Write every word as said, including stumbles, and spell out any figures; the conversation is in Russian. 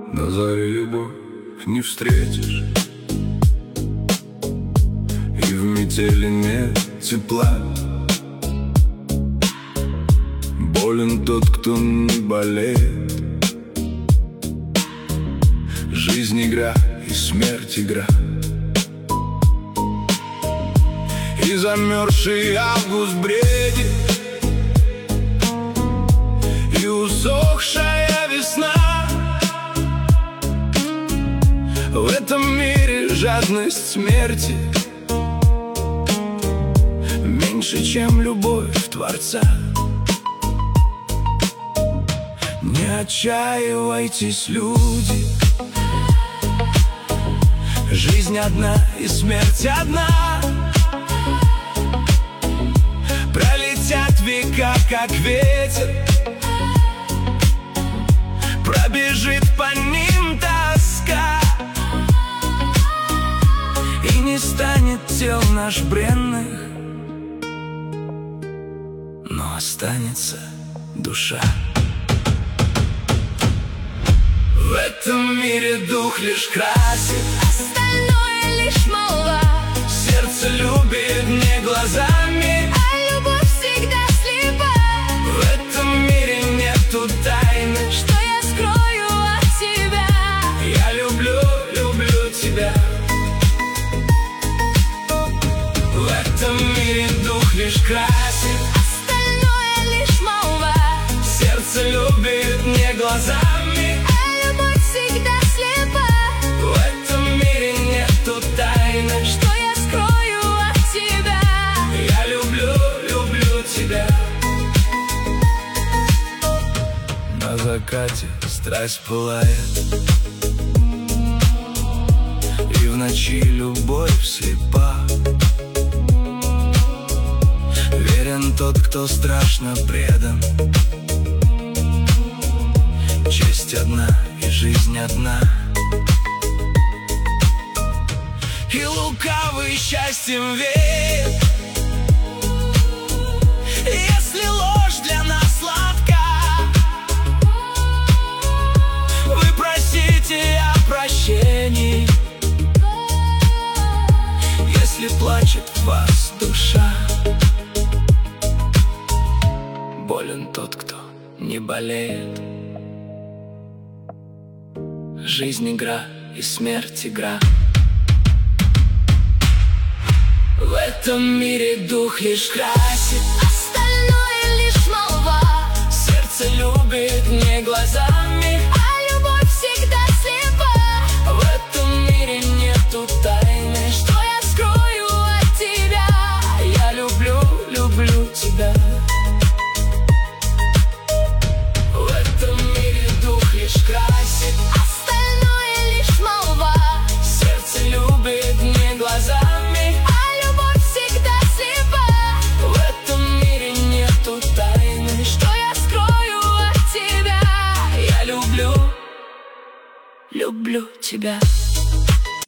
На заре любовь не встретишь, и в метели нет тепла. Болен тот, кто не болеет. Жизнь игра и смерть игра. И замерзший август бредит, и усохшая весна. В этом мире жадность смерти меньше, чем любовь Творца. Не отчаивайтесь, люди, жизнь одна и смерть одна. Пролетят века, как ветер, пробежит по ним тоска, и не станет тел наш бренных, но останется душа. В этом мире дух лишь красит, остальное лишь молва. Сердце любит не глазами, а любовь всегда слепа. В этом мире нету тайны, что я скрою от тебя. Я люблю, люблю тебя. В этом мире дух лишь красит, остальное лишь молва. Сердце любит не глазами, а любовь всегда слепа. В этом мире нету тайны, что я скрою от тебя. Я люблю, люблю тебя. На закате страсть пылает, и в ночи любовь слепа. Верен тот, кто страшно предан. Честь одна и жизнь одна. И лукавый счастьем веет, если ложь для нас сладка. Вы просите о прощении, если плачет в вас душа. Болен тот, кто не болеет. Жизнь игра и смерть игра. В этом мире дух лишь красит, остальное лишь молва. Сердце любит не глазами, а любовь всегда слепа. В этом мире нету тайны, что я скрою от тебя. Я люблю, люблю тебя. В этом мире дух лишь красит, остальное лишь молва. Сердце любит не глазами, а любовь всегда слепа. В этом мире нету тайны, что я скрою от тебя. Я люблю, люблю тебя.